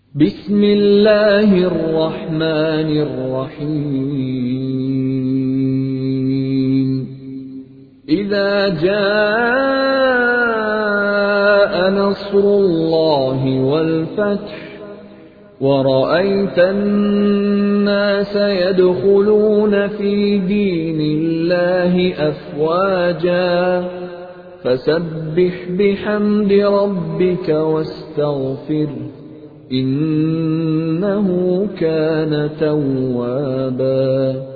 बिस्मिल्लाहिर रहमानिर रहीम। इज़ा जाअ नस्रुल्लाहि वल फ़त्ह वरअयतन नास यदखुलून फ़ी दीनिल्लाहि अफ़वाजा फसब्बिह बिहम्दि रब्बिक वस्तग़फिर इन्नहु कान तव्वाबा।